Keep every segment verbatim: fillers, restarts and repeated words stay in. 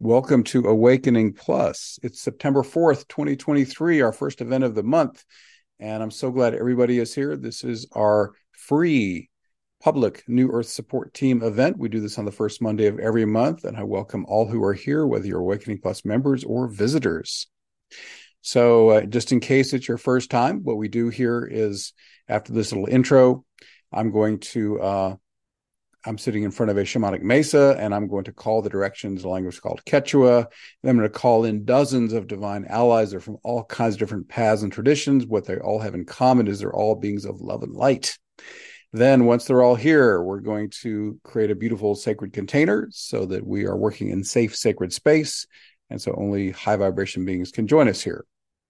Welcome to Awakening Plus. It's September fourth, twenty twenty-three, our first event of the month. And I'm so glad everybody is here. This is our free public New Earth Support Team event. We do this on the first Monday of every month. And I welcome all who are here, whether you're Awakening Plus members or visitors. So uh, just in case it's your first time, what we do here is after this little intro, I'm going to... Uh, I'm sitting in front of a shamanic mesa, and I'm going to call the directions, a language called Quechua. And I'm going to call in dozens of divine allies. They're from all kinds of different paths and traditions. What they all have in common is they're all beings of love and light. Then once they're all here, we're going to create a beautiful sacred container so that we are working in safe, sacred space. And so only high vibration beings can join us here.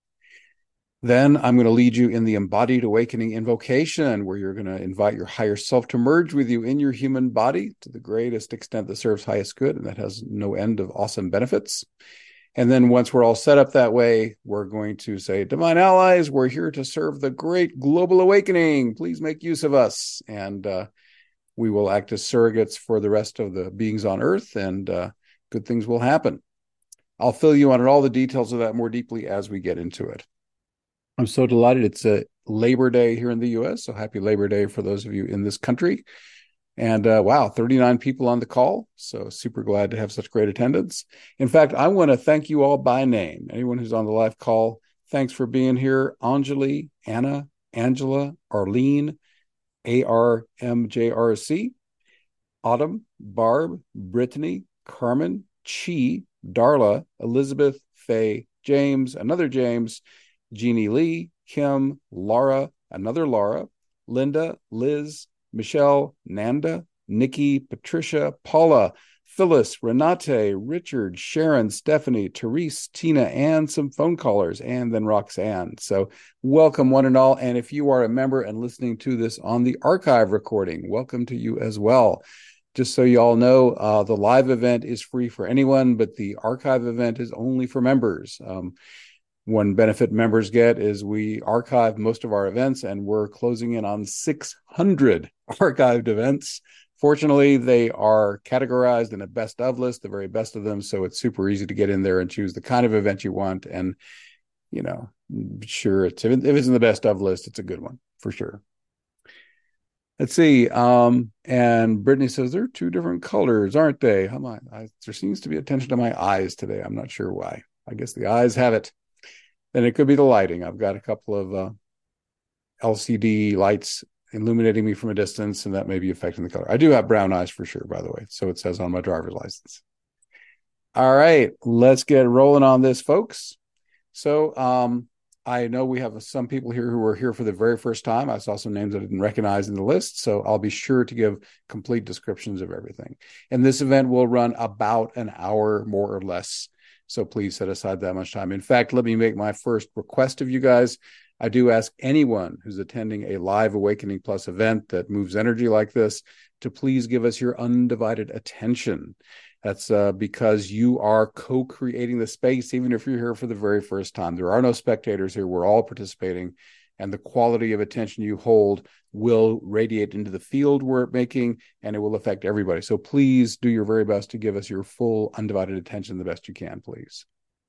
Then I'm going to lead you in the embodied awakening invocation, where you're going to invite your higher self to merge with you in your human body to the greatest extent that serves highest good, and that has no end of awesome benefits. And then once we're all set up that way, we're going to say, Divine Allies, we're here to serve the great global awakening. Please make use of us. And uh, we will act as surrogates for the rest of the beings on Earth, and uh, good things will happen. I'll fill you in on all the details of that more deeply as we get into it. I'm so delighted. It's a Labor Day here in the U S, so happy Labor Day for those of you in this country. And uh, wow, thirty-nine people on the call, so super glad to have such great attendance. In fact, I want to thank you all by name. Anyone who's on the live call, thanks for being here. Anjali, Anna, Angela, Arlene, A R M J R C, Autumn, Barb, Brittany, Carmen, Chi, Darla, Elizabeth, Faye, James, another James, Jeannie Lee, Kim, Laura, another Laura, Linda, Liz, Michelle, Nanda, Nikki, Patricia, Paula, Phyllis, Renate, Richard, Sharon, Stephanie, Therese, Tina, and some phone callers, and then Roxanne. So welcome one and all. And if you are a member and listening to this on the archive recording, welcome to you as well. Just so you all know, uh, the live event is free for anyone, but the archive event is only for members. Um, One benefit members get is we archive most of our events, and we're closing in on six hundred archived events. Fortunately, they are categorized in a best of list, the very best of them. So it's super easy to get in there and choose the kind of event you want. And, you know, sure, it's, if it's in the best of list, it's a good one for sure. Let's see. Um, and Brittany says there are two different colors, aren't they? How am I? I? There seems to be attention to my eyes today. I'm not sure why. I guess the eyes have it. Then it could be the lighting. I've got a couple of uh, L C D lights illuminating me from a distance, and that may be affecting the color. I do have brown eyes for sure, by the way. So it says on my driver's license. All right, let's get rolling on this, folks. So um, I know we have some people here who are here for the very first time. I saw some names that I didn't recognize in the list, so I'll be sure to give complete descriptions of everything. And this event will run about an hour, more or less. So please set aside that much time. In fact, let me make my first request of you guys. I do ask anyone who's attending a live Awakening Plus event that moves energy like this to please give us your undivided attention. That's uh, because you are co-creating the space, even if you're here for the very first time. There are no spectators here. We're all participating. And the quality of attention you hold will radiate into the field we're making, and it will affect everybody. So please do your very best to give us your full undivided attention the best you can, please.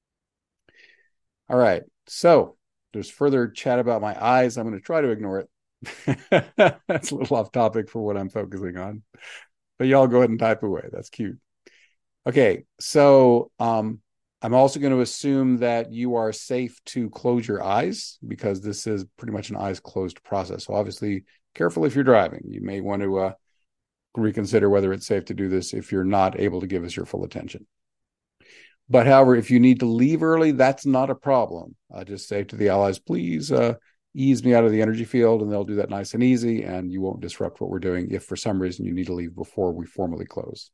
All right. So there's further chat about my eyes. I'm going to try to ignore it. That's a little off topic for what I'm focusing on. But y'all go ahead and type away. That's cute. Okay. So um, I'm also going to assume that you are safe to close your eyes, because this is pretty much an eyes closed process. So obviously, careful if you're driving. You may want to uh, reconsider whether it's safe to do this if you're not able to give us your full attention. But however, if you need to leave early, that's not a problem. I just say to the allies, please uh, ease me out of the energy field, and they'll do that nice and easy, and you won't disrupt what we're doing if for some reason you need to leave before we formally close.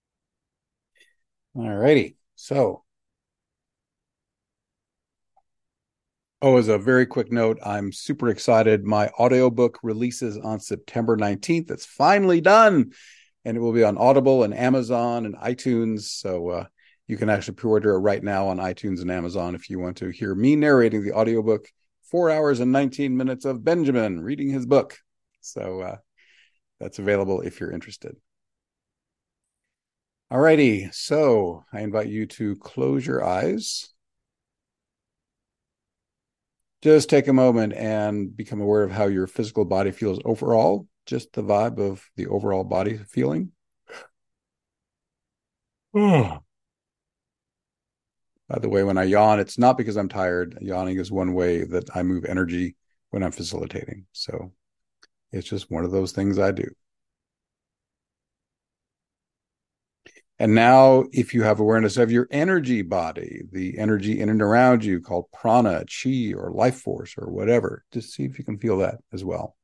All righty. So, oh, as a very quick note, I'm super excited. My audiobook releases on September nineteenth. It's finally done, and it will be on Audible and Amazon and iTunes. So uh, you can actually pre-order it right now on iTunes and Amazon if you want to hear me narrating the audiobook, four hours and nineteen minutes of Benjamin reading his book. So uh, that's available if you're interested. Alrighty, so I invite you to close your eyes. Just take a moment and become aware of how your physical body feels overall, just the vibe of the overall body feeling. By the way, when I yawn, it's not because I'm tired. Yawning is one way that I move energy when I'm facilitating. So it's just one of those things I do. And now, if you have awareness of your energy body, the energy in and around you called prana, chi, or life force, or whatever, just see if you can feel that as well.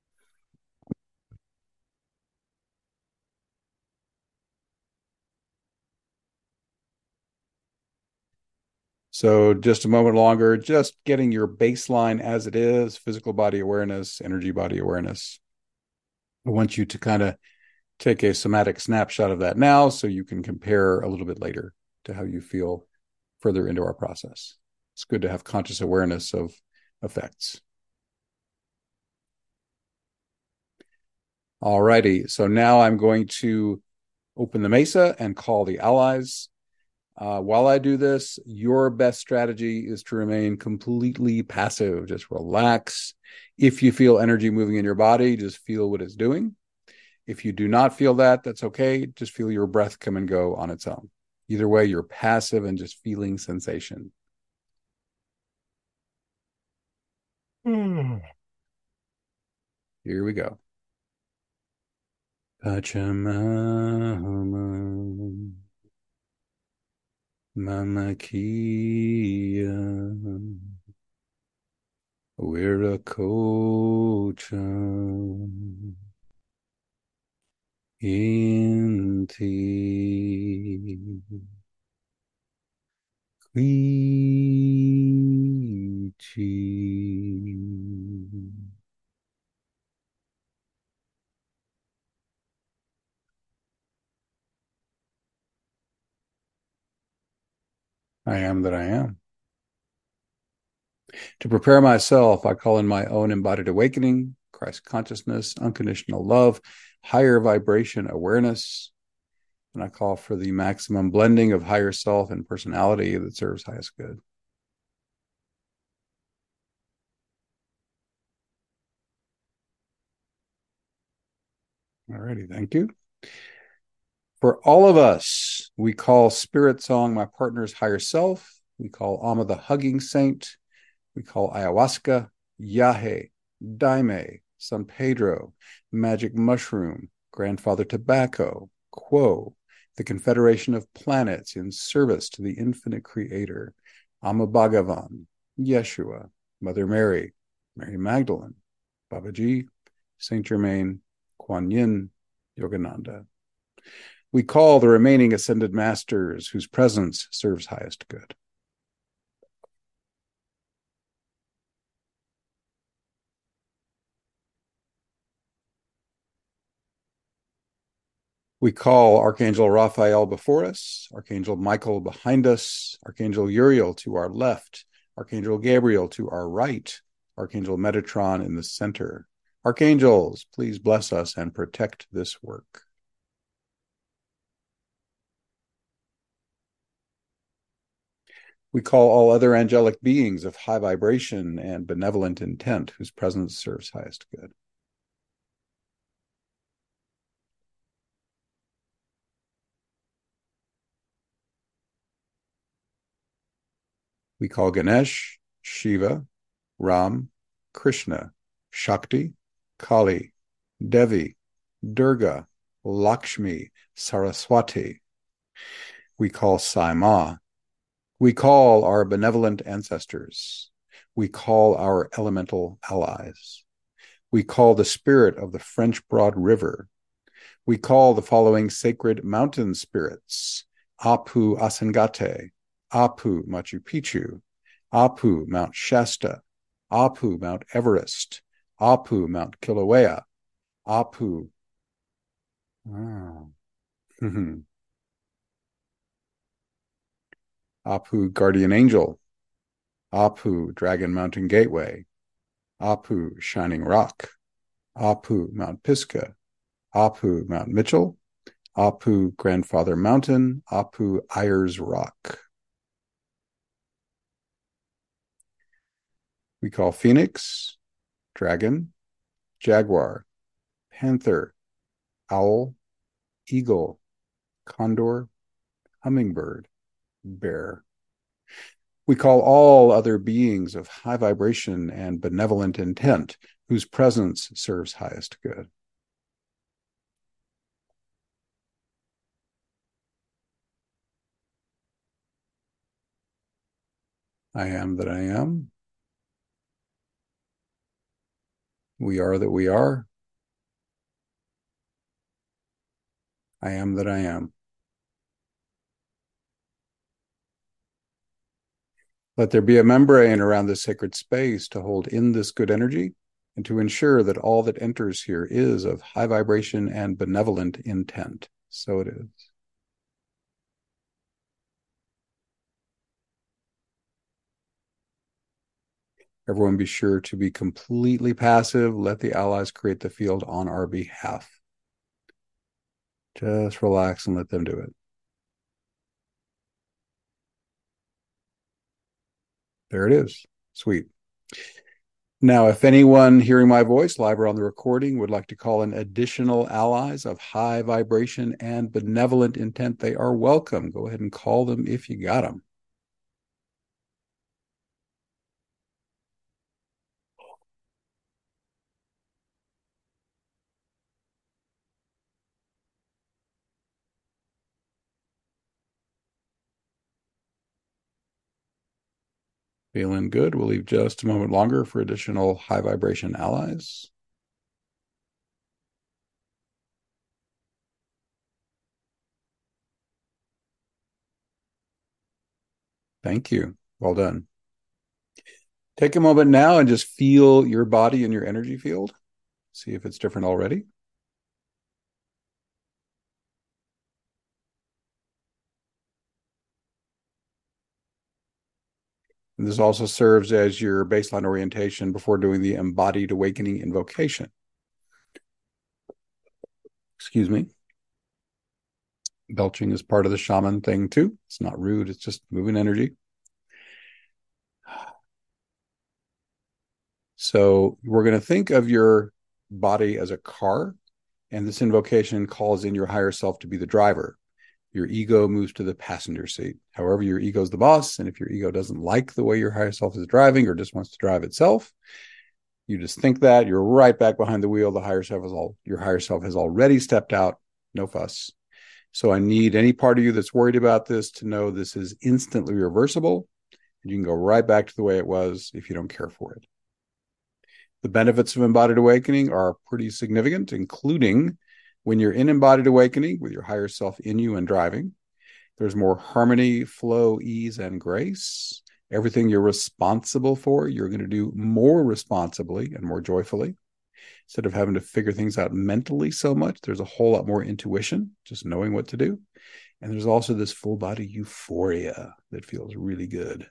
So just a moment longer, just getting your baseline as it is, physical body awareness, energy body awareness. I want you to kind of take a somatic snapshot of that now so you can compare a little bit later to how you feel further into our process. It's good to have conscious awareness of effects. All righty. So now I'm going to open the mesa and call the allies. Uh, while I do this, your best strategy is to remain completely passive. Just relax. If you feel energy moving in your body, just feel what it's doing. If you do not feel that, that's okay. Just feel your breath come and go on its own. Either way, you're passive and just feeling sensation. Here we go. Pachamama, Mama Kia, Wiracocha, Inti, Quichi. I am that I am. To prepare myself, I call in my own embodied awakening, Christ consciousness, unconditional love, higher vibration awareness, and I call for the maximum blending of higher self and personality that serves highest good. All righty, thank you. For all of us, we call Spirit Song my partner's higher self. We call Amma the hugging saint. We call ayahuasca, yahe, daime, San Pedro, magic mushroom, grandfather tobacco, quo, the confederation of planets in service to the infinite creator, Amma Bhagavan, Yeshua, Mother Mary, Mary Magdalene, Babaji, Saint Germain, Kuan Yin, Yogananda. We call the remaining ascended masters whose presence serves highest good. We call Archangel Raphael before us, Archangel Michael behind us, Archangel Uriel to our left, Archangel Gabriel to our right, Archangel Metatron in the center. Archangels, please bless us and protect this work. We call all other angelic beings of high vibration and benevolent intent whose presence serves highest good. We call Ganesh, Shiva, Ram, Krishna, Shakti, Kali, Devi, Durga, Lakshmi, Saraswati. We call Sai Ma. We call our benevolent ancestors. We call our elemental allies. We call the spirit of the French Broad River. We call the following sacred mountain spirits: Apu Asangate, Apu Machu Picchu, Apu Mount Shasta, Apu Mount Everest, Apu Mount Kilauea, Apu. Oh. Apu Guardian Angel, Apu Dragon Mountain Gateway, Apu Shining Rock, Apu Mount Pisgah, Apu Mount Mitchell, Apu Grandfather Mountain, Apu Ayers Rock. We call Phoenix, Dragon, Jaguar, Panther, Owl, Eagle, Condor, Hummingbird, Bear. We call all other beings of high vibration and benevolent intent, whose presence serves highest good. I am that I am. We are that we are. I am that I am. Let there be a membrane around this sacred space to hold in this good energy and to ensure that all that enters here is of high vibration and benevolent intent. So it is. Everyone be sure to be completely passive. Let the allies create the field on our behalf. Just relax and let them do it. There it is. Sweet. Now, if anyone hearing my voice live or on the recording would like to call in additional allies of high vibration and benevolent intent, they are welcome. Go ahead and call them if you got them. Feeling good. We'll leave just a moment longer for additional high vibration allies. Thank you. Well done. Take a moment now and just feel your body and your energy field. See if it's different already. And this also serves as your baseline orientation before doing the embodied awakening invocation. Excuse me. Belching is part of the shaman thing too. It's not rude. It's just moving energy. So we're going to think of your body as a car, and this invocation calls in your higher self to be the driver. Your ego moves to the passenger seat. However, your ego is the boss, and if your ego doesn't like the way your higher self is driving or just wants to drive itself, you just think that you're right back behind the wheel. The higher self is all your higher self has already stepped out. No fuss. So I need any part of you that's worried about this to know this is instantly reversible. And you can go right back to the way it was if you don't care for it. The benefits of embodied awakening are pretty significant, including when you're in embodied awakening with your higher self in you and driving, there's more harmony, flow, ease, and grace. Everything you're responsible for, you're going to do more responsibly and more joyfully. Instead of having to figure things out mentally so much, there's a whole lot more intuition, just knowing what to do. And there's also this full body euphoria that feels really good.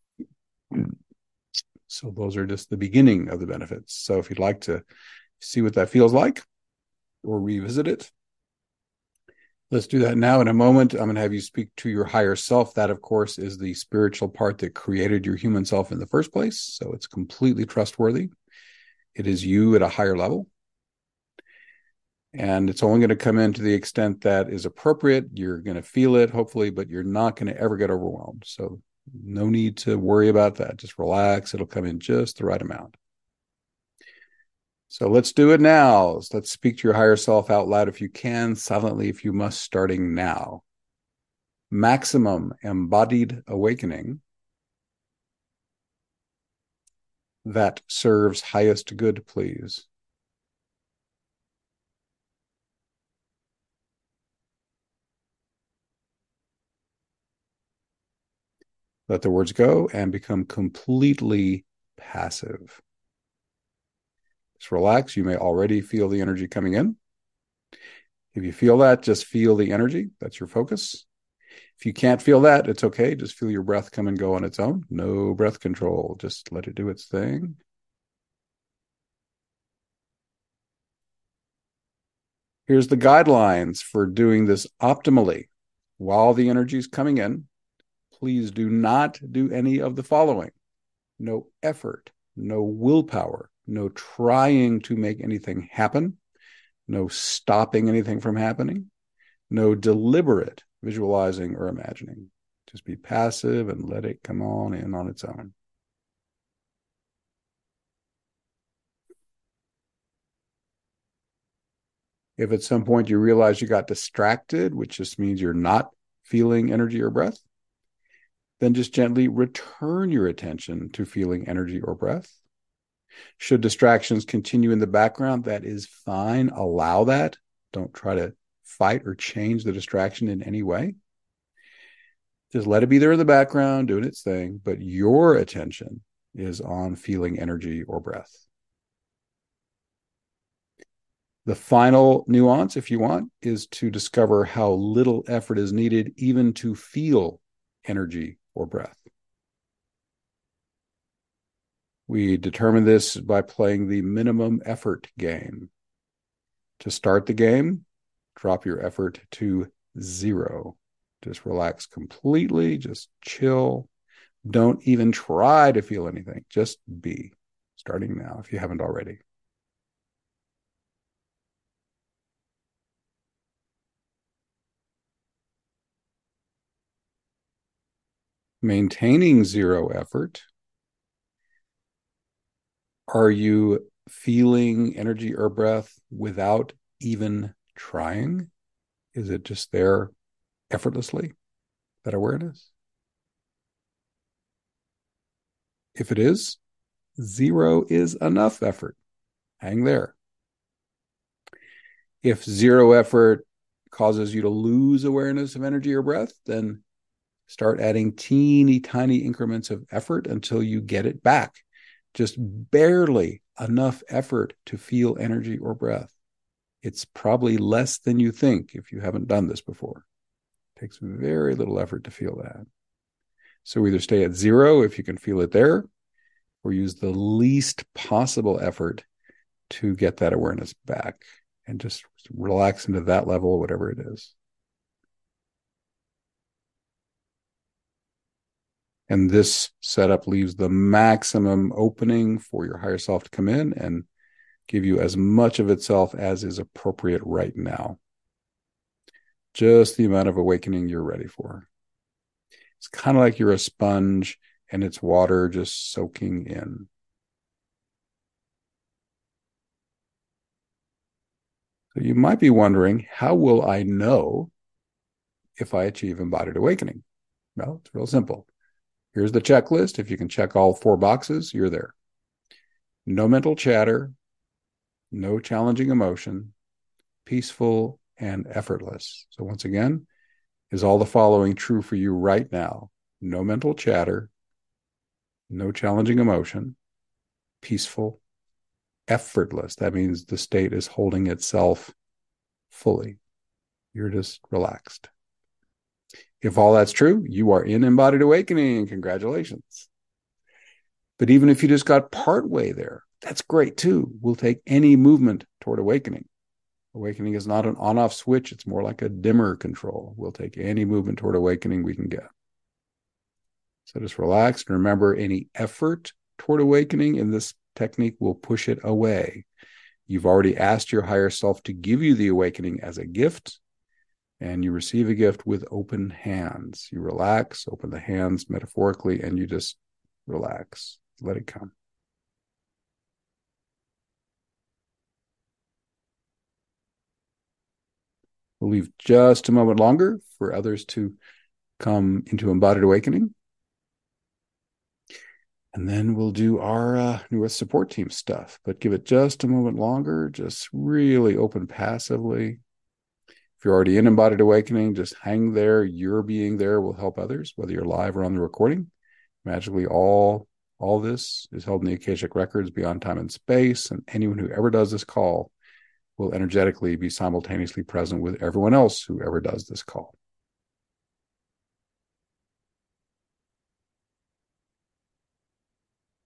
So those are just the beginning of the benefits. So if you'd like to see what that feels like or revisit it, let's do that now. In a moment, I'm going to have you speak to your higher self. That, of course, is the spiritual part that created your human self in the first place. So it's completely trustworthy. It is you at a higher level. And it's only going to come in to the extent that is appropriate. You're going to feel it, hopefully, but you're not going to ever get overwhelmed. So no need to worry about that. Just relax. It'll come in just the right amount. So let's do it now. Let's speak to your higher self out loud if you can, silently if you must, starting now. Maximum embodied awakening that serves highest good, please. Let the words go and become completely passive. Just relax. You may already feel the energy coming in. If you feel that, just feel the energy. That's your focus. If you can't feel that, it's okay. Just feel your breath come and go on its own. No breath control. Just let it do its thing. Here's the guidelines for doing this optimally. While the energy is coming in, please do not do any of the following. No effort, no willpower, no trying to make anything happen, no stopping anything from happening, no deliberate visualizing or imagining. Just be passive and let it come on in on its own. If at some point you realize you got distracted, which just means you're not feeling energy or breath, then just gently return your attention to feeling energy or breath. Should distractions continue in the background, that is fine. Allow that. Don't try to fight or change the distraction in any way. Just let it be there in the background, doing its thing, but your attention is on feeling energy or breath. The final nuance, if you want, is to discover how little effort is needed even to feel energy or breath. We determine this by playing the minimum effort game. To start the game, drop your effort to zero. Just relax completely, just chill. Don't even try to feel anything. Just be. Starting now, if you haven't already. Maintaining zero effort. Are you feeling energy or breath without even trying? Is it just there effortlessly, that awareness? If it is, zero is enough effort. Hang there. If zero effort causes you to lose awareness of energy or breath, then start adding teeny tiny increments of effort until you get it back. Just barely enough effort to feel energy or breath. It's probably less than you think if you haven't done this before. It takes very little effort to feel that. So either stay at zero if you can feel it there, or use the least possible effort to get that awareness back and just relax into that level, whatever it is. And this setup leaves the maximum opening for your higher self to come in and give you as much of itself as is appropriate right now. Just the amount of awakening you're ready for. It's kind of like you're a sponge and it's water just soaking in. So you might be wondering, how will I know if I achieve embodied awakening? Well, it's real simple. Here's the checklist. If you can check all four boxes, you're there. No mental chatter, no challenging emotion, peaceful and effortless. So once again, is all the following true for you right now? No mental chatter, no challenging emotion, peaceful, effortless. That means the state is holding itself fully. You're just relaxed. If all that's true, you are in embodied awakening. Congratulations. But even if you just got partway there, that's great too. We'll take any movement toward awakening. Awakening is not an on-off switch. It's more like a dimmer control. We'll take any movement toward awakening we can get. So just relax and remember, any effort toward awakening in this technique will push it away. You've already asked your higher self to give you the awakening as a gift, and you receive a gift with open hands. You relax, open the hands metaphorically, and you just relax. Let it come. We'll leave just a moment longer for others to come into embodied awakening. And then we'll do our uh, New Earth support team stuff, but give it just a moment longer. Just really open passively. If you're already in embodied awakening, just hang there. Your being there will help others, whether you're live or on the recording. Magically, all, all this is held in the Akashic Records beyond time and space, and anyone who ever does this call will energetically be simultaneously present with everyone else who ever does this call.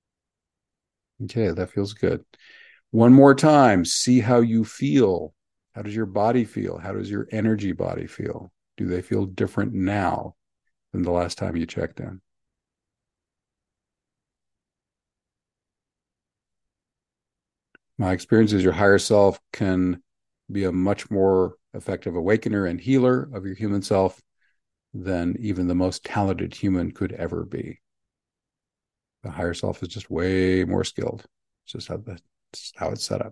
Okay, that feels good. One more time, see how you feel How does your body feel? How does your energy body feel? Do they feel different now than the last time you checked in? My experience is your higher self can be a much more effective awakener and healer of your human self than even the most talented human could ever be. The higher self is just way more skilled. It's just how, the, it's how it's set up.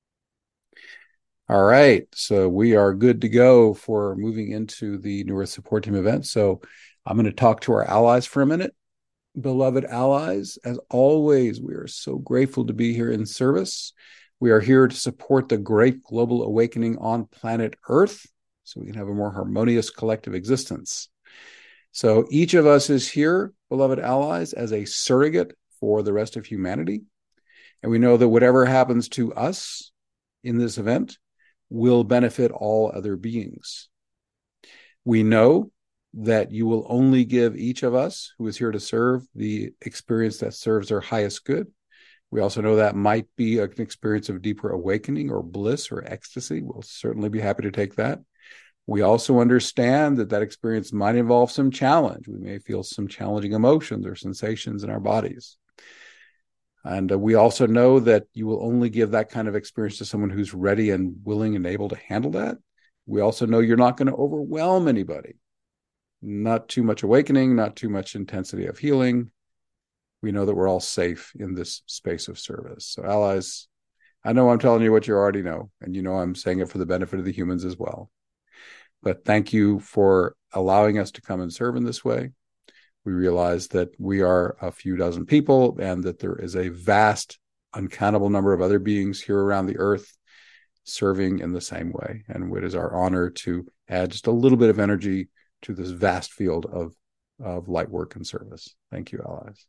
All right. So we are good to go for moving into the New Earth Support Team event. So I'm going to talk to our allies for a minute. Beloved allies, as always, we are so grateful to be here in service. We are here to support the great global awakening on planet Earth so we can have a more harmonious collective existence. So each of us is here, beloved allies, as a surrogate for the rest of humanity. And we know that whatever happens to us in this event will benefit all other beings. We know that you will only give each of us who is here to serve the experience that serves our highest good. We also know that might be an experience of deeper awakening or bliss or ecstasy. We'll certainly be happy to take that. We also understand that that experience might involve some challenge. We may feel some challenging emotions or sensations in our bodies. And uh, we also know that you will only give that kind of experience to someone who's ready and willing and able to handle that. We also know you're not going to overwhelm anybody. Not too much awakening, not too much intensity of healing. We know that we're all safe in this space of service. So allies, I know I'm telling you what you already know, and you know I'm saying it for the benefit of the humans as well. But thank you for allowing us to come and serve in this way. We realize that we are a few dozen people and that there is a vast, uncountable number of other beings here around the earth serving in the same way. And it is our honor to add just a little bit of energy to this vast field of, of light work and service. Thank you, allies.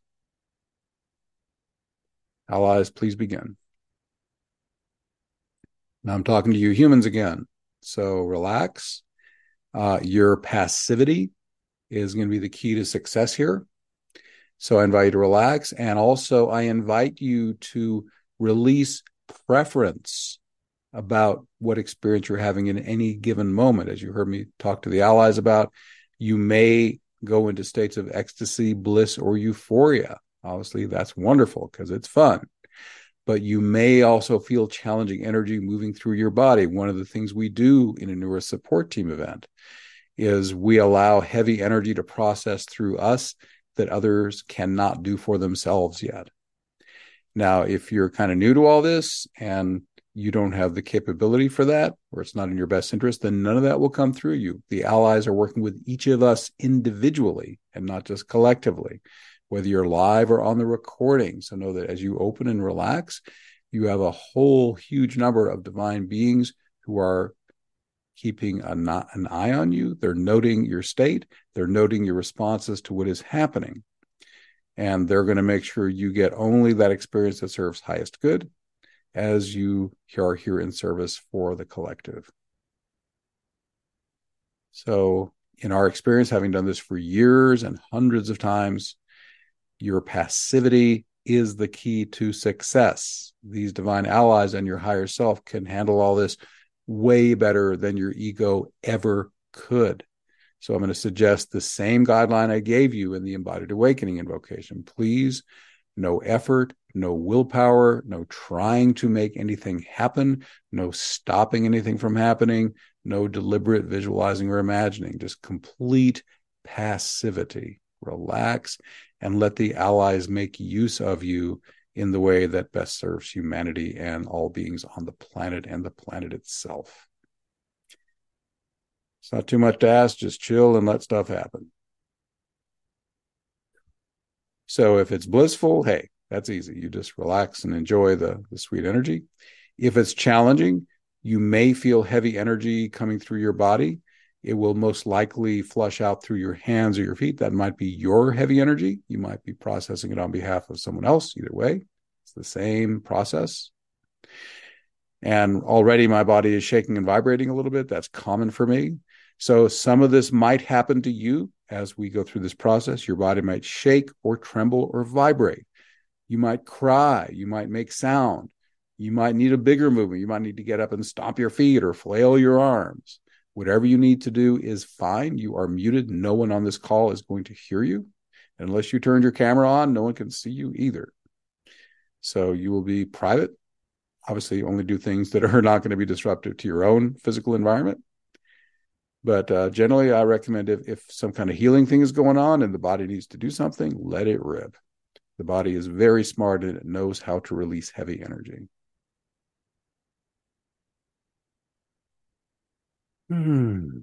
Allies, please begin. Now I'm talking to you humans again. So relax. Uh, your passivity is going to be the key to success here. So I invite you to relax. And also I invite you to release preference about what experience you're having in any given moment. As you heard me talk to the allies about, you may go into states of ecstasy, bliss, or euphoria. Obviously, that's wonderful because it's fun. But you may also feel challenging energy moving through your body. One of the things we do in a New Earth Support Team event is we allow heavy energy to process through us that others cannot do for themselves yet. Now, if you're kind of new to all this and you don't have the capability for that, or it's not in your best interest, then none of that will come through you. The allies are working with each of us individually and not just collectively, whether you're live or on the recording. So know that as you open and relax, you have a whole huge number of divine beings who are keeping a, an eye on you. They're noting your state. They're noting your responses to what is happening. And they're going to make sure you get only that experience that serves highest good as you are here in service for the collective. So in our experience, having done this for years and hundreds of times, your passivity is the key to success. These divine allies and your higher self can handle all this way better than your ego ever could. So I'm going to suggest the same guideline I gave you in the Embodied Awakening invocation. Please, no effort, no willpower, no trying to make anything happen, no stopping anything from happening, no deliberate visualizing or imagining, just complete passivity. Relax and let the allies make use of you in the way that best serves humanity and all beings on the planet and the planet itself. It's not too much to ask, just chill and let stuff happen. So if it's blissful, hey, that's easy. You just relax and enjoy the, the sweet energy. If it's challenging, you may feel heavy energy coming through your body. It will most likely flush out through your hands or your feet. That might be your heavy energy. You might be processing it on behalf of someone else. Either way, it's the same process. And already my body is shaking and vibrating a little bit. That's common for me. So some of this might happen to you as we go through this process. Your body might shake or tremble or vibrate. You might cry. You might make sound. You might need a bigger movement. You might need to get up and stomp your feet or flail your arms. Whatever you need to do is fine. You are muted. No one on this call is going to hear you. Unless you turned your camera on, no one can see you either. So you will be private. Obviously, only do things that are not going to be disruptive to your own physical environment. But uh, generally, I recommend if, if some kind of healing thing is going on and the body needs to do something, let it rip. The body is very smart and it knows how to release heavy energy. Hmm.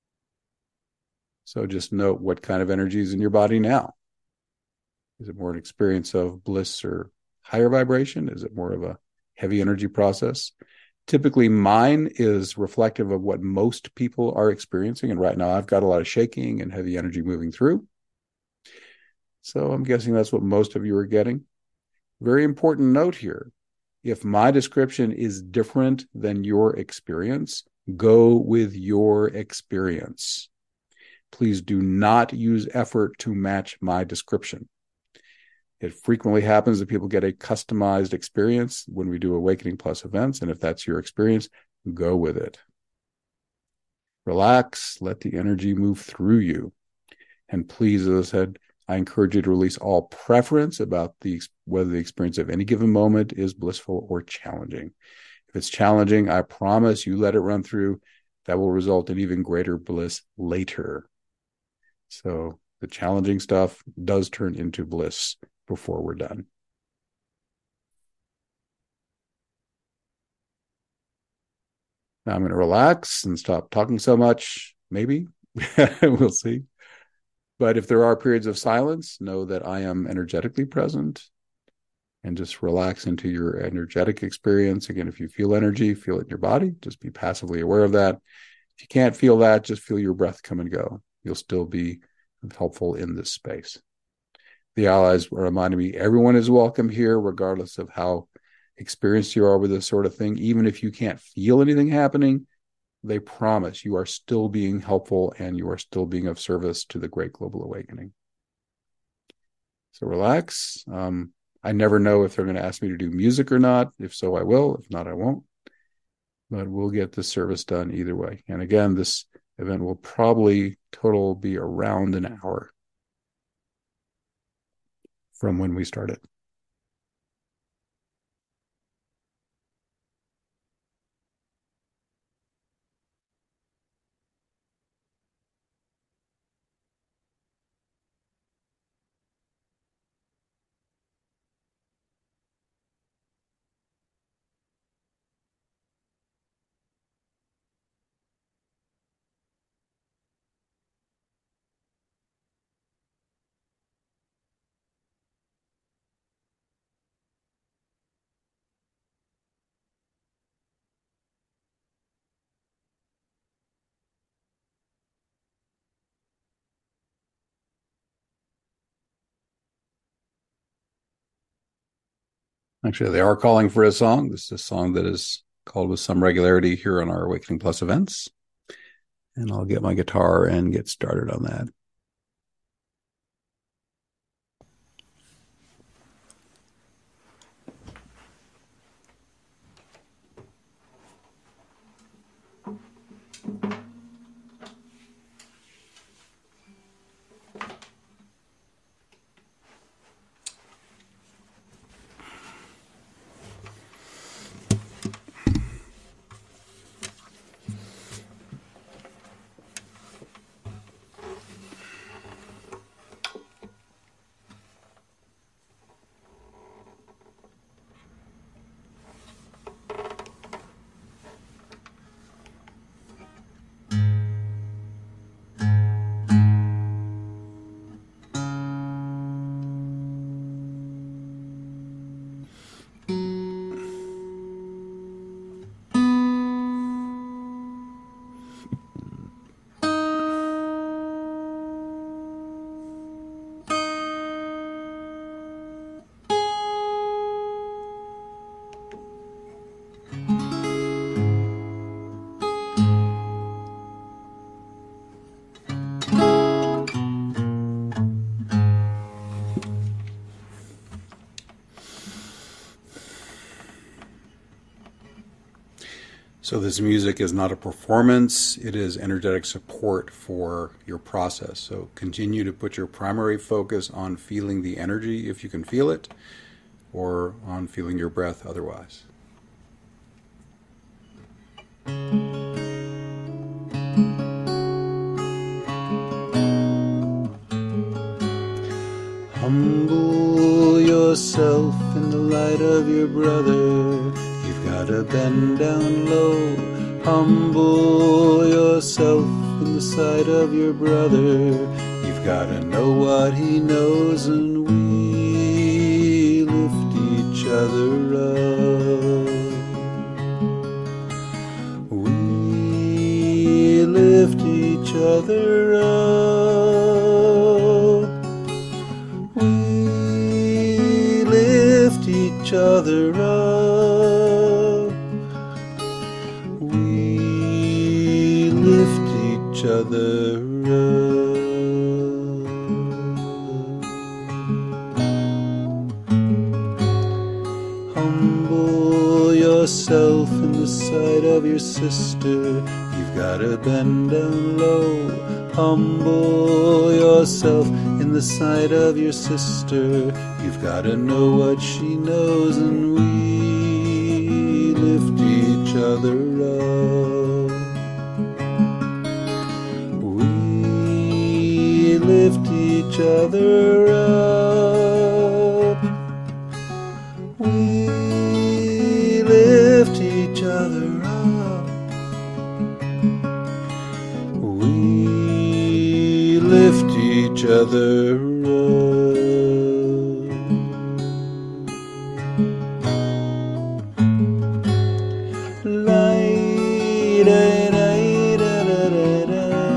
So just note what kind of energy is in your body now. Is it more an experience of bliss or higher vibration? Is it more of a heavy energy process? Typically, mine is reflective of what most people are experiencing. And right now, I've got a lot of shaking and heavy energy moving through. So I'm guessing that's what most of you are getting. Very important note here. If my description is different than your experience, go with your experience. Please do not use effort to match my description. It frequently happens that people get a customized experience when we do Awakening Plus events. And if that's your experience, go with it. Relax, let the energy move through you. And please, as I said, I encourage you to release all preference about the whether the experience of any given moment is blissful or challenging. If it's challenging, I promise you let it run through. That will result in even greater bliss later. So the challenging stuff does turn into bliss before we're done. Now I'm going to relax and stop talking so much. Maybe. We'll see. But if there are periods of silence, know that I am energetically present and just relax into your energetic experience. Again, if you feel energy, feel it in your body. Just be passively aware of that. If you can't feel that, just feel your breath come and go. You'll still be helpful in this space. The allies reminded me everyone is welcome here, regardless of how experienced you are with this sort of thing. Even if you can't feel anything happening, they promise you are still being helpful and you are still being of service to the great global awakening. So relax. Um, I never know if they're going to ask me to do music or not. If so, I will. If not, I won't. But we'll get the service done either way. And again, this event will probably total be around an hour from when we started. Actually, they are calling for a song. This is a song that is called with some regularity here on our Awakening Plus events. And I'll get my guitar and get started on that. So this music is not a performance, it is energetic support for your process. So continue to put your primary focus on feeling the energy if you can feel it, or on feeling your breath otherwise. Humble yourself in the light of your brother. You've gotta bend down low. Humble yourself in the sight of your brother. You've gotta know what he knows, and we lift each other up. We lift each other up. We lift each other up. We lift each other up. Humble yourself in the sight of your sister. You've gotta bend down low. Humble yourself in the sight of your sister. You've gotta know what she knows, and we lift each other up. We lift each other up. We lift each other up. We lift each other up. Light, light, light, light,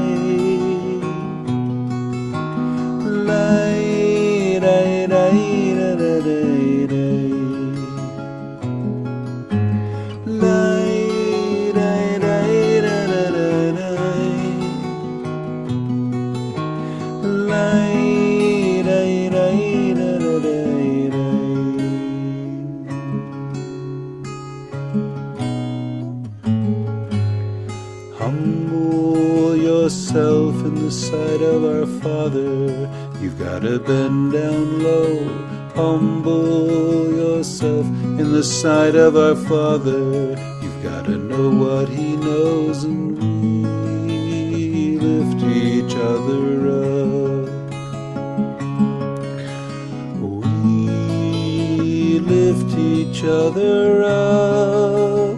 light, light, Humble yourself in the sight of our Father. You've gotta bend down low. Humble yourself in the sight of our Father. You've gotta know what He knows, and we lift each other up. We lift each other up.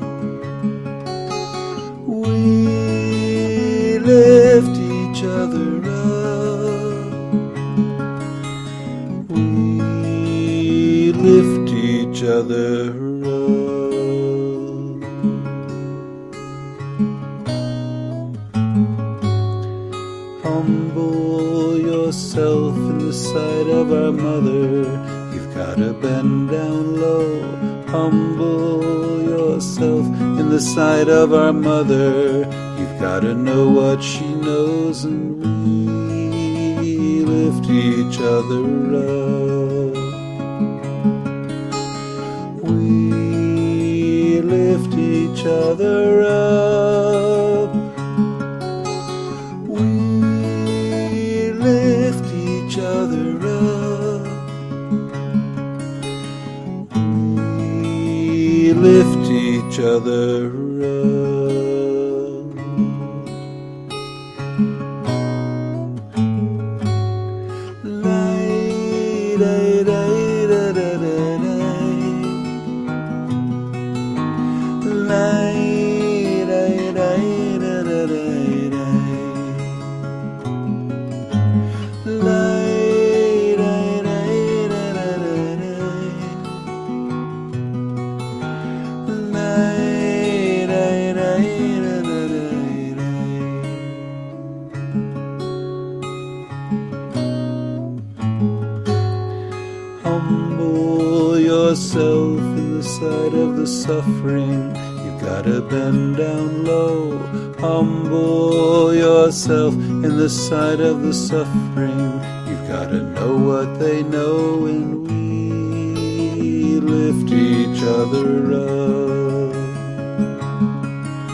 We lift each other up. We lift each other up. Humble yourself in the sight of our Mother. You've gotta bend down low. Humble yourself in the sight of our Mother. You've gotta know what she knows, and we lift each other up. We lift each other up. We lift each other up. We lift each other up. Light, light, light, light, light, light, light, light, Humble yourself in the sight of the suffering. You gotta bend down low. Humble yourself in the sight of the suffering. You've gotta know what they know, and we lift each other up.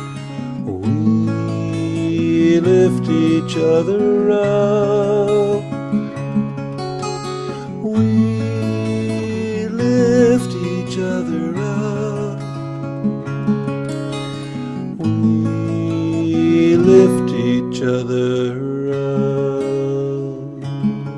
lift each other up. We lift each other up. We lift each other up.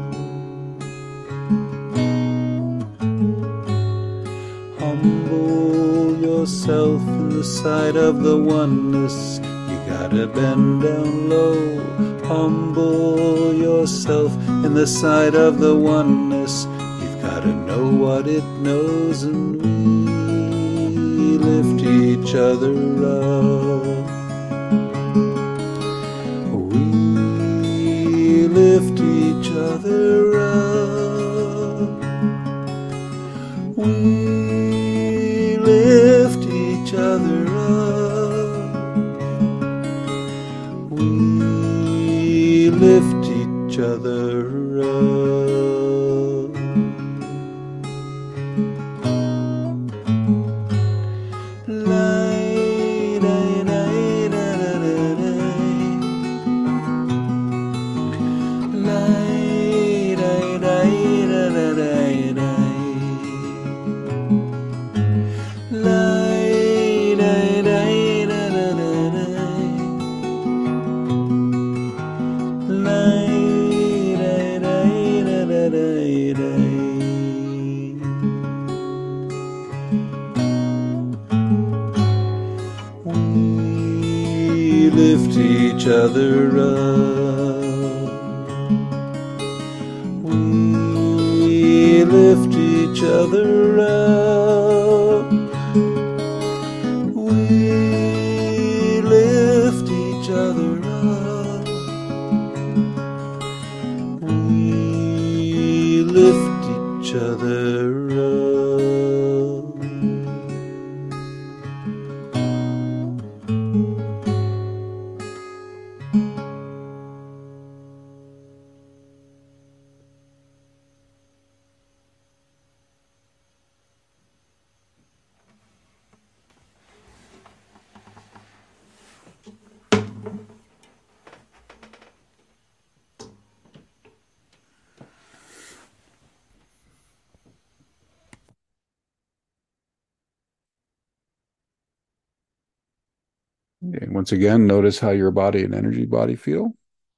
Humble yourself in the sight of the oneness. You gotta bend down low. Humble yourself in the sight of the oneness. You've gotta know what it knows, and we lift each other up. We lift each other up. We lift each other up. We lift each other up. Lay, lay, lay, da, da, da, da. Lay, lay, lay, da, da, da, da. Lay, lay, lay, da, da, da, da. Lay, lay, lay, da, da, da, da. We lift each other up. We lift each other up. We lift each other up. We lift each other up. Okay, once again, notice how your body and energy body feel.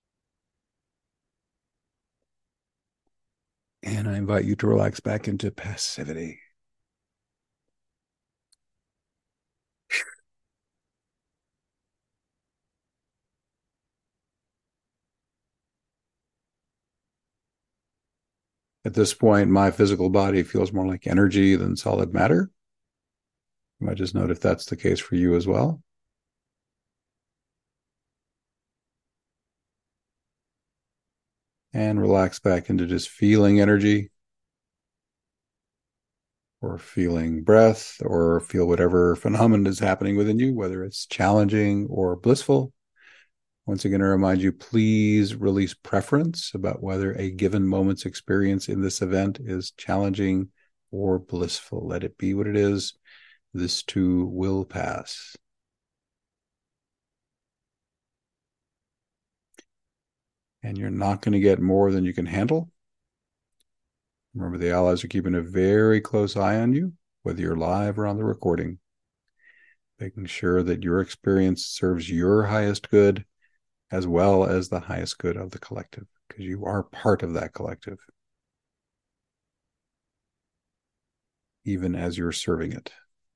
And I invite you to relax back into passivity. At this point, my physical body feels more like energy than solid matter. You might just note if that's the case for you as well. And relax back into just feeling energy, or feeling breath, or feel whatever phenomenon is happening within you, whether it's challenging or blissful. Once again, I remind you, please release preference about whether a given moment's experience in this event is challenging or blissful. Let it be what it is. This too will pass. And you're not going to get more than you can handle. Remember, the allies are keeping a very close eye on you, whether you're live or on the recording, making sure that your experience serves your highest good as well as the highest good of the collective, because you are part of that collective, even as you're serving it.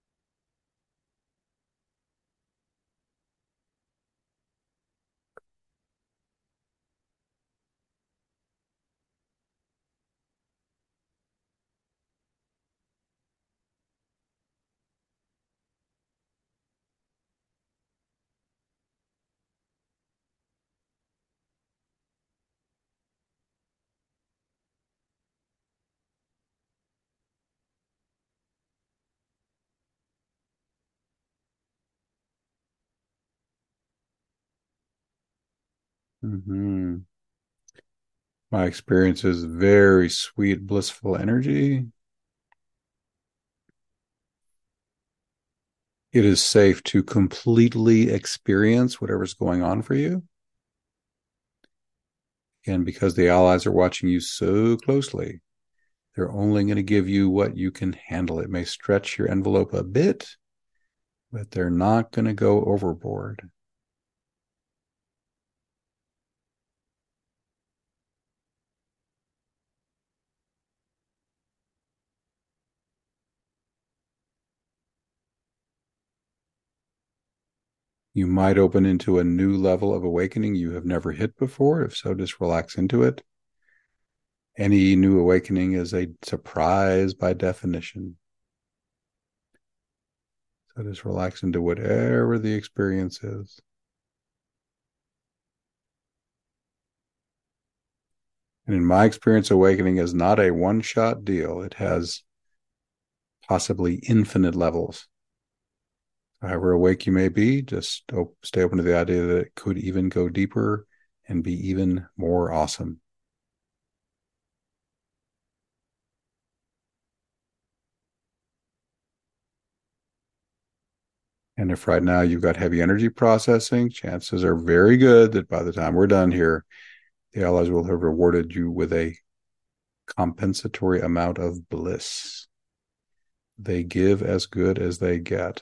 Mm-hmm. My experience is very sweet, blissful energy. It is safe to completely experience whatever's going on for you. Again, because the allies are watching you so closely, they're only going to give you what you can handle. It may stretch your envelope a bit, but they're not going to go overboard. You might open into a new level of awakening you have never hit before. If so, just relax into it. Any new awakening is a surprise by definition. So just relax into whatever the experience is. And in my experience, awakening is not a one-shot deal. It has possibly infinite levels. However awake you may be, just stay open to the idea that it could even go deeper and be even more awesome. And if right now you've got heavy energy processing, chances are very good that by the time we're done here, the allies will have rewarded you with a compensatory amount of bliss. They give as good as they get.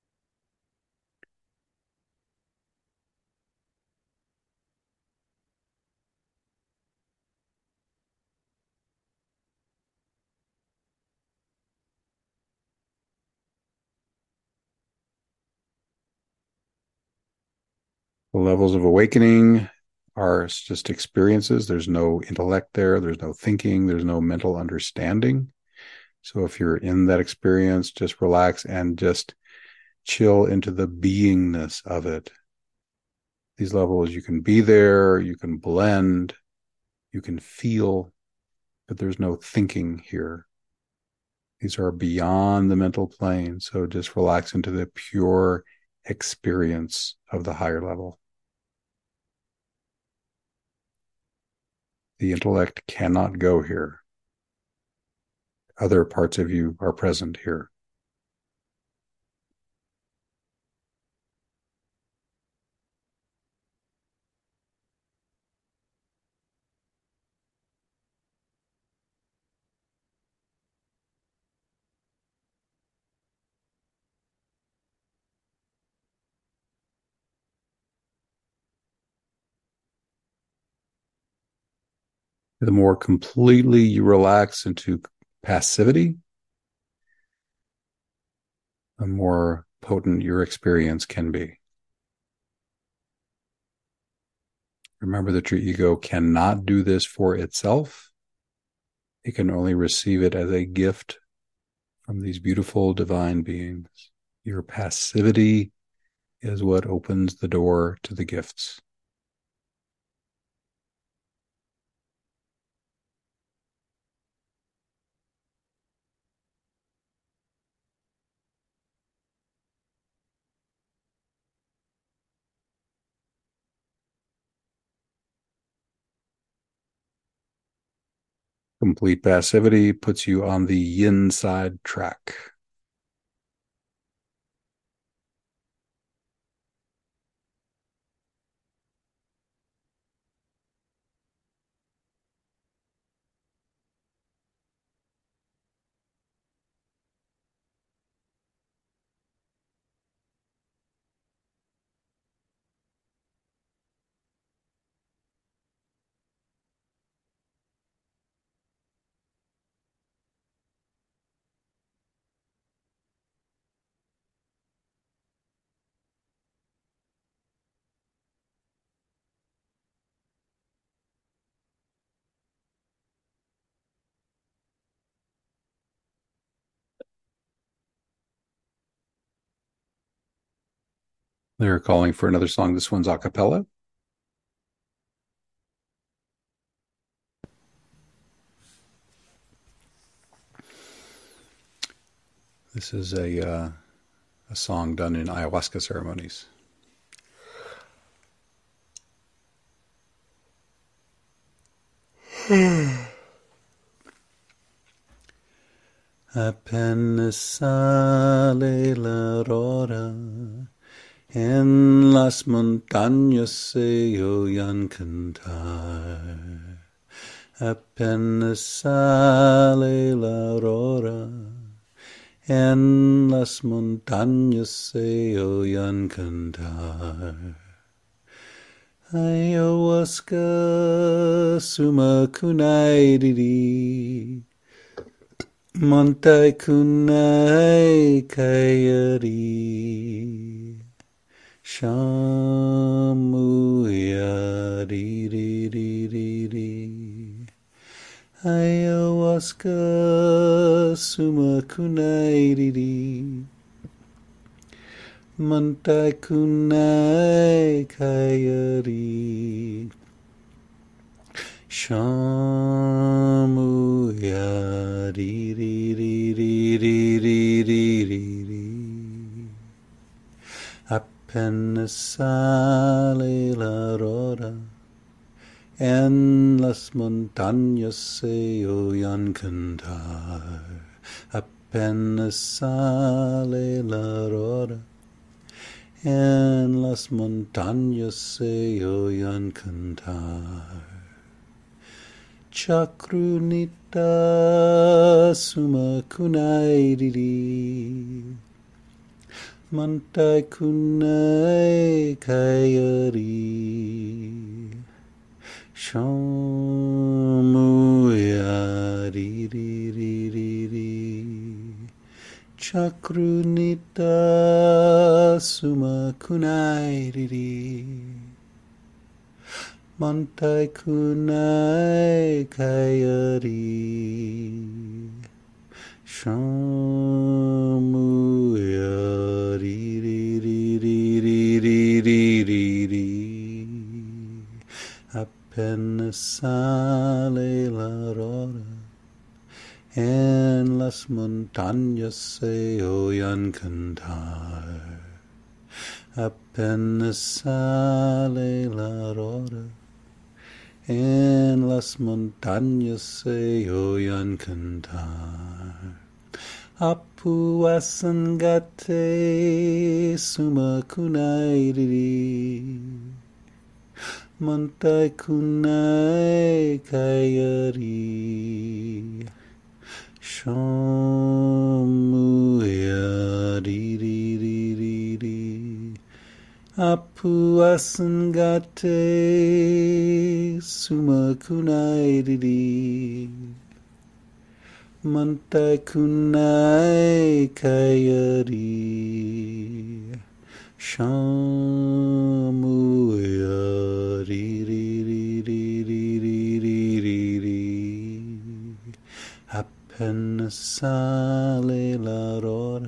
The levels of awakening are just experiences. There's no intellect there. There's no thinking. There's no mental understanding. So if you're in that experience, just relax and just chill into the beingness of it. These levels, you can be there, you can blend, you can feel, but there's no thinking here. These are beyond the mental plane. So just relax into the pure experience of the higher level. The intellect cannot go here. Other parts of you are present here. The more completely you relax into passivity, the more potent your experience can be. Remember that your ego cannot do this for itself. It can only receive it as a gift from these beautiful divine beings. Your passivity is what opens the door to the gifts. Complete passivity puts you on the yin side track. They're calling for another song. This one's a cappella. This is a uh, a song done in ayahuasca ceremonies. Appena sale l'aurora En las montañas se oían cantar, apenas sale la aurora. En las montañas se oían cantar. Ayahuasca suma kunai diri, montai kunai kayari, shamuya di di di di di. Ayahuasca suma kunai diri, montai kunai kayari, shamuya di di di di di di di di. Apenas sale la aurora, en las montañas se oían cantar. Apenas sale la aurora, en las montañas se oían cantar. Chakrunita suma kunai diri, mantai kunai kayari, shamuya di di di di di. Chakrunita suma kunai diri, mantai kunai kayari, shamuya di di di di di di di di. Apenas sale la aurora, en las montañas se oían cantar. Apenas sale la aurora, en las montañas se oían cantar. Apuasangate suma kunai diri, mantai kunai kayari, shamuya di di di di di. Apuasangate suma kunai diri, mantai kunai kayari, shamuya di di di di di di di di. Apenas sale la aurora,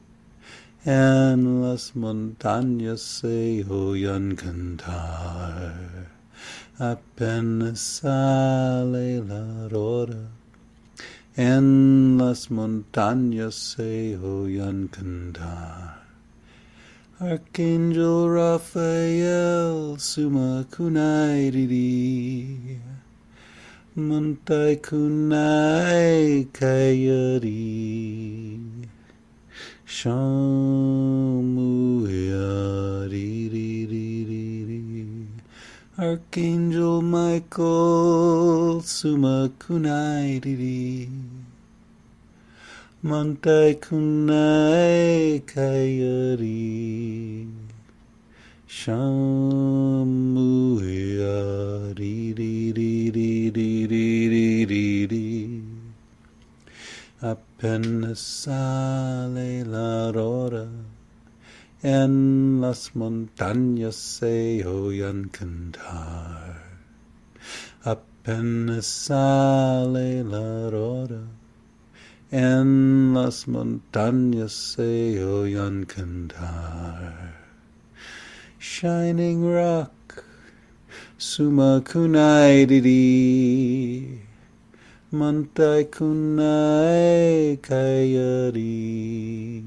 en las montañas se oían cantar. Apenas sale la aurora, en las montañas se oían cantar. Archangel Raphael suma kunai diri, mantai kunai kayari, shamuya di di di di di. Archangel Michael suma kunai diri, mantai kunai kayari, shamuya di di di di di di di di. Apenas sale la aurora, en las montañas se oían cantar. Apenas sale la aurora, en las montañas se oían cantar. Shining rock, suma kunai diri, mantai kunai kayari,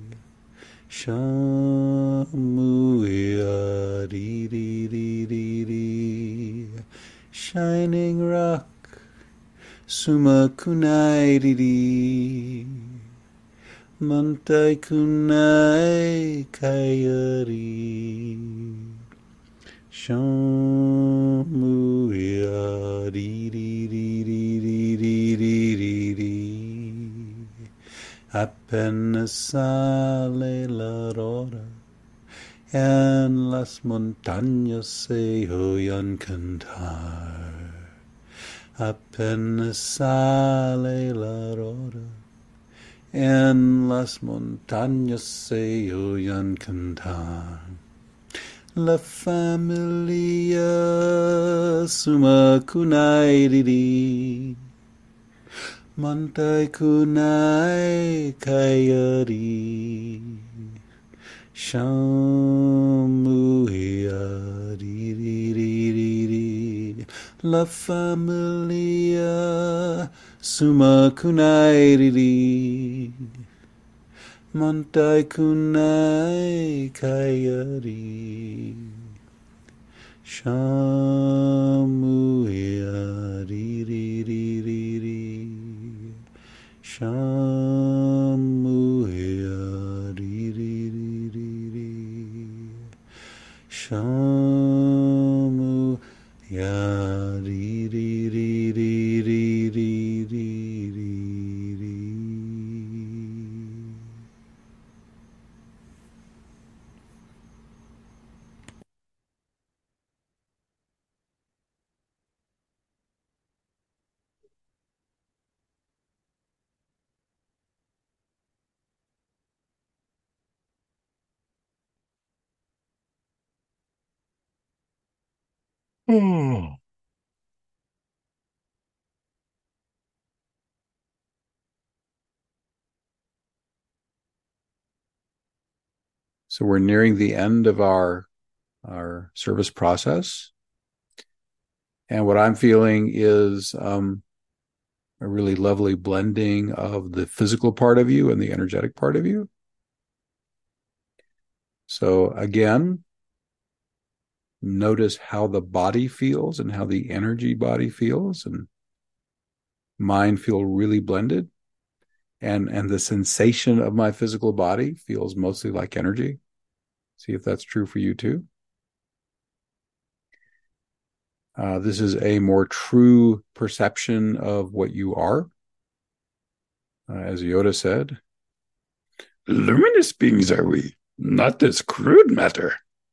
shamuya di di di di di. Shining rock, suma kunai diri, Mantai kunai kayari Shamuya di di di di di di di di di Appena sale l'aurora en las montañas se oyen cantar. Apenas sale l'aurora en las montañas se oyen cantar. La familia suma kunai didi, mantai kunai kayari, shamuia didi didi. La familia suma kunai didi, mantai kunai kayari, shamuia didi didi. Shamuia didi didi. Shamuia didi didi didi. Hmm. So we're nearing the end of our our service process, and what I'm feeling is um, a really lovely blending of the physical part of you and the energetic part of you. So again, notice how the body feels and how the energy body feels, and mine feel really blended. And and the sensation of my physical body feels mostly like energy. See if that's true for you too. Uh, this is a more true perception of what you are. Uh, as Yoda said, luminous beings are we, not this crude matter.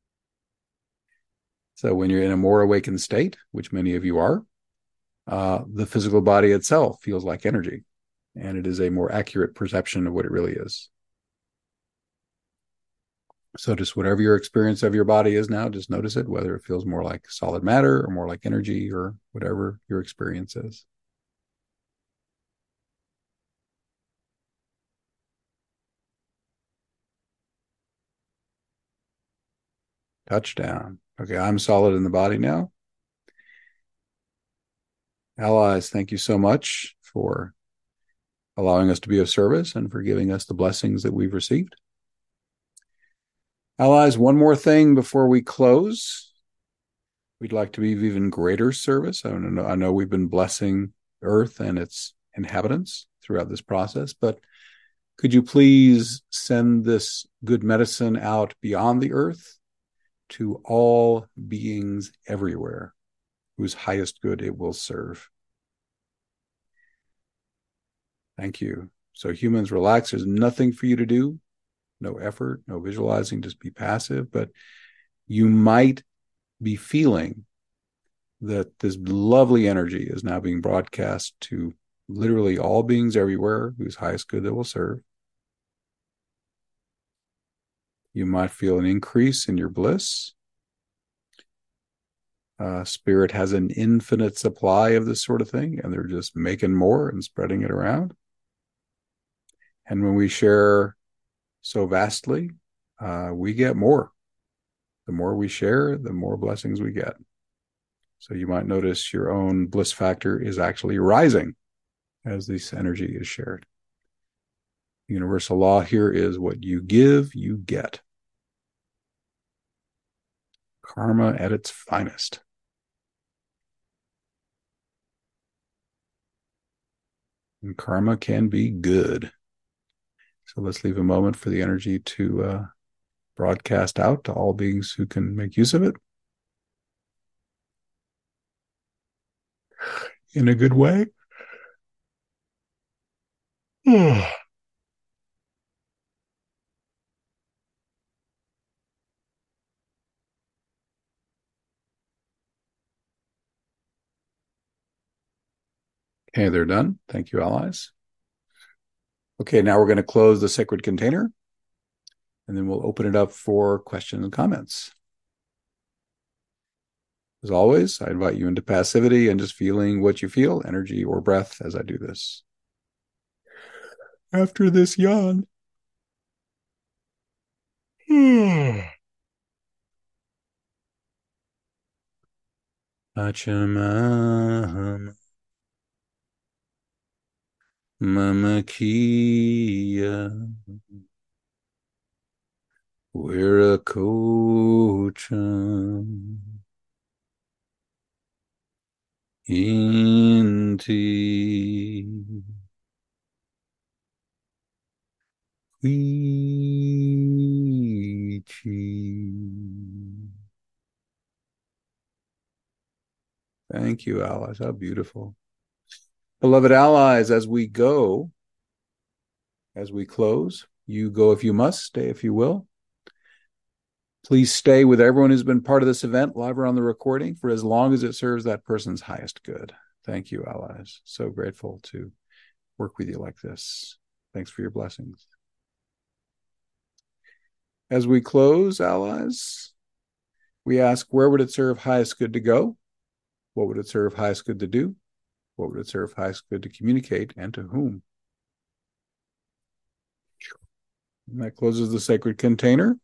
So when you're in a more awakened state, which many of you are, uh, the physical body itself feels like energy, and it is a more accurate perception of what it really is. So just whatever your experience of your body is now, just notice it, whether it feels more like solid matter or more like energy or whatever your experience is. Touchdown. Okay, I'm solid in the body now. Allies, thank you so much for allowing us to be of service and for giving us the blessings that we've received. Allies, one more thing before we close. We'd like to be of even greater service. I know, I know we've been blessing Earth and its inhabitants throughout this process, but could you please send this good medicine out beyond the Earth to all beings everywhere whose highest good it will serve? Thank you. So humans, relax. There's nothing for you to do. No effort, no visualizing, just be passive. But you might be feeling that this lovely energy is now being broadcast to literally all beings everywhere whose highest good it will serve. You might feel an increase in your bliss. Uh, spirit has an infinite supply of this sort of thing, and they're just making more and spreading it around. And when we share so vastly, uh, we get more. The more we share, the more blessings we get. So you might notice your own bliss factor is actually rising as this energy is shared. The universal law here is what you give, you get. Karma at its finest. And karma can be good. So let's leave a moment for the energy to uh, broadcast out to all beings who can make use of it in a good way. Okay, they're done. Thank you, allies. Okay, now we're going to close the sacred container, and then we'll open it up for questions and comments. As always, I invite you into passivity and just feeling what you feel, energy or breath, as I do this. After this yawn. Pachamama. Mama Kia. Wiracocha. Inti. Vici. Thank you, allies. How beautiful. Beloved allies, as we go, as we close, you go if you must, stay if you will. Please stay with everyone who's been part of this event, live or on the recording, for as long as it serves that person's highest good. Thank you, allies. So grateful to work with you like this. Thanks for your blessings. As we close, allies, we ask, where would it serve highest good to go? What would it serve highest good to do? What would it serve highest good to communicate, and to whom? And that closes the sacred container.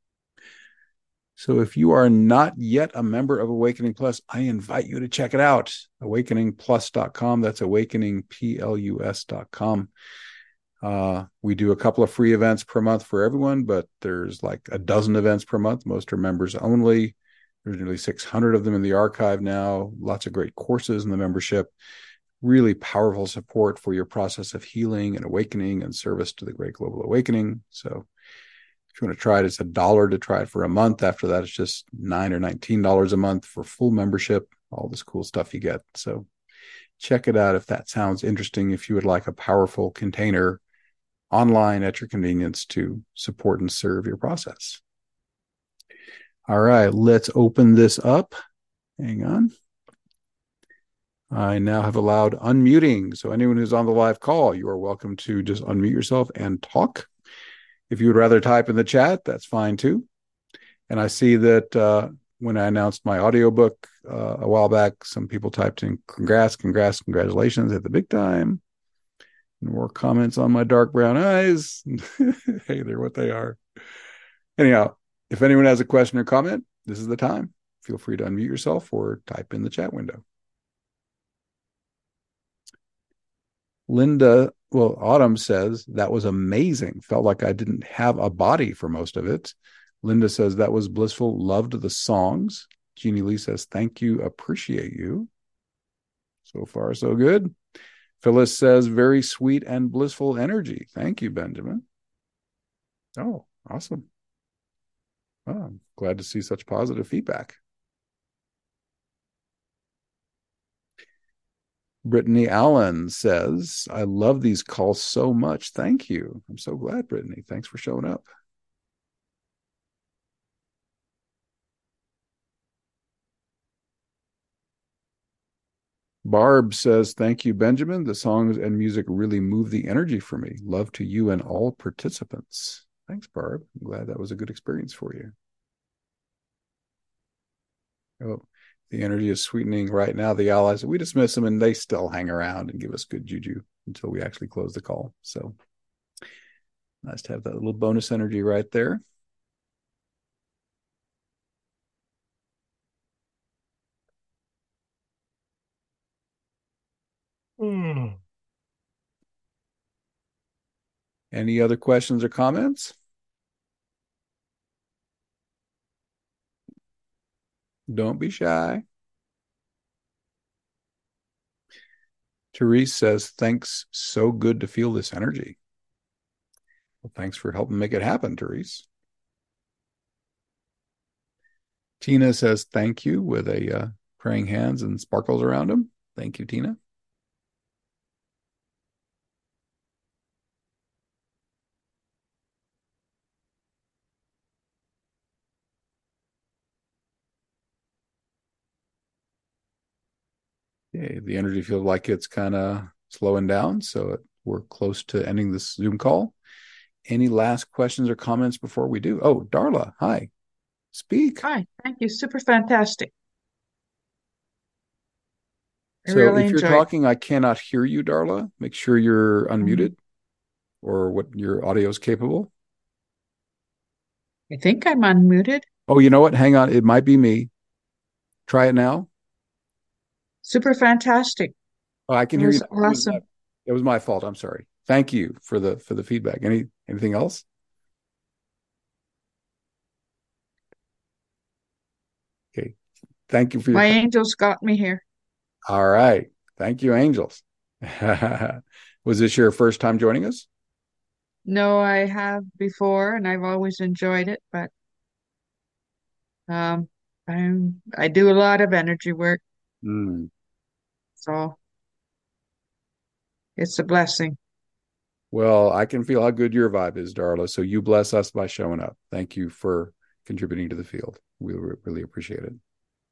So if you are not yet a member of Awakening Plus, I invite you to check it out. awakening plus dot com. That's awakening plus dot com. Uh, we do a couple of free events per month for everyone, but there's like a dozen events per month. Most are members only. There's nearly six hundred of them in the archive now. Lots of great courses in the membership. Really powerful support for your process of healing and awakening and service to the Great Global Awakening. So if you want to try it, it's a dollar to try it for a month. After that, it's just nine or nineteen dollars a month for full membership, all this cool stuff you get. So check it out if that sounds interesting, if you would like a powerful container online at your convenience to support and serve your process. All right, let's open this up. Hang on. I now have allowed unmuting. So anyone who's on the live call, you are welcome to just unmute yourself and talk. If you would rather type in the chat, that's fine too. And I see that uh, when I announced my audiobook uh, a while back, some people typed in congrats, congrats, congratulations at the big time. More comments on my dark brown eyes. Hey, they're what they are. Anyhow, if anyone has a question or comment, this is the time. Feel free to unmute yourself or type in the chat window. Linda, well, Autumn says, that was amazing. Felt like I didn't have a body for most of it. Linda says, that was blissful. Loved the songs. Jeannie Lee says, thank you. Appreciate you. So far, so good. Phyllis says, very sweet and blissful energy. Thank you, Benjamin. Oh, awesome. Oh, I'm glad to see such positive feedback. Brittany Allen says, I love these calls so much. Thank you. I'm so glad, Brittany. Thanks for showing up. Barb says, thank you, Benjamin. The songs and music really move the energy for me. Love to you and all participants. Thanks, Barb. I'm glad that was a good experience for you. Oh, the energy is sweetening right now. The allies, we dismiss them and they still hang around and give us good juju until we actually close the call. So nice to have that little bonus energy right there. Mm. Any other questions or comments? Don't be shy. Therese says, thanks. So good to feel this energy. Well, thanks for helping make it happen, Therese. Tina says thank you with a uh, praying hands and sparkles around them. Thank you, Tina. Okay, the energy feels like it's kind of slowing down, so it, we're close to ending this Zoom call. Any last questions or comments before we do? Oh, Darla, hi. Speak. Hi, thank you. Super fantastic. I So really if you're enjoyed talking, I cannot hear you, Darla. Make sure you're it. Mhm. unmuted or what your audio is capable. I think I'm unmuted. Oh, you know what? Hang on. It might be me. Try it now. Super fantastic. Oh, I It can hear you was now. It was my, awesome. it was my fault. I'm sorry. Thank you for the for the feedback. Any anything else? Okay. Thank you for your My com- angels got me here. All right. Thank you, angels. Was this your first time joining us? No, I have before and I've always enjoyed it, but um I'm I do a lot of energy work, Mm. so it's a blessing. Well, I can feel how good your vibe is, Darla. So you bless us by showing up. Thank you for contributing to the field. We re- really appreciate it.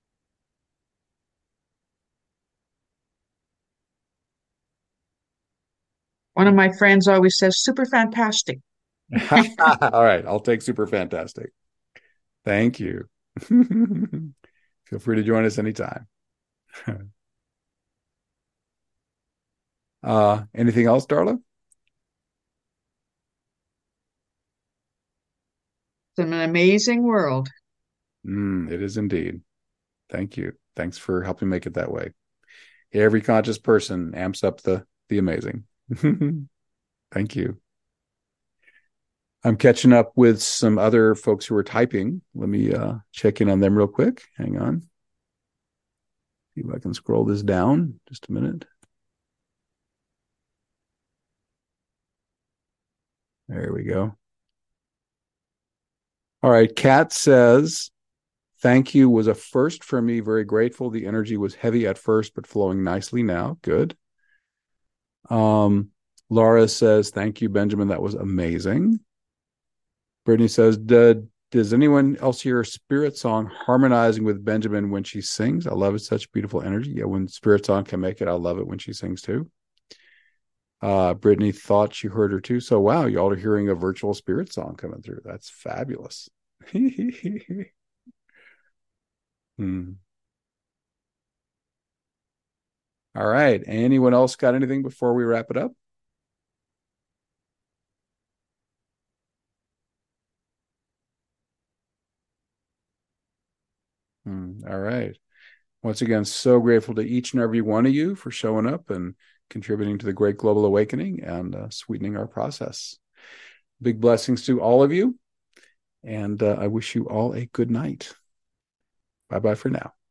One of my friends always says super fantastic. All right. I'll take super fantastic. Thank you. Feel free to join us anytime. Uh, anything else, Darla? It's an amazing world. Mm, it is indeed. Thank you. Thanks for helping make it that way. Every conscious person amps up the the amazing. Thank you. I'm catching up with some other folks who are typing. Let me uh, check in on them real quick. Hang on. See if I can scroll this down. Just a minute. There we go. All right. Kat says, thank you was a first for me. Very grateful. The energy was heavy at first, but flowing nicely now. Good. Um, Laura says, thank you, Benjamin. That was amazing. Brittany says, does anyone else hear Spirit Song harmonizing with Benjamin when she sings? I love it. Such beautiful energy. Yeah, when Spirit Song can make it, I love it when she sings too. Uh, Brittany thought she heard her too. So, wow, y'all are hearing a virtual Spirit Song coming through. That's fabulous. hmm. All right. Anyone else got anything before we wrap it up? Hmm. All right. Once again, so grateful to each and every one of you for showing up and contributing to the great global awakening and uh, sweetening our process. Big blessings to all of you. And uh, I wish you all a good night. Bye bye for now.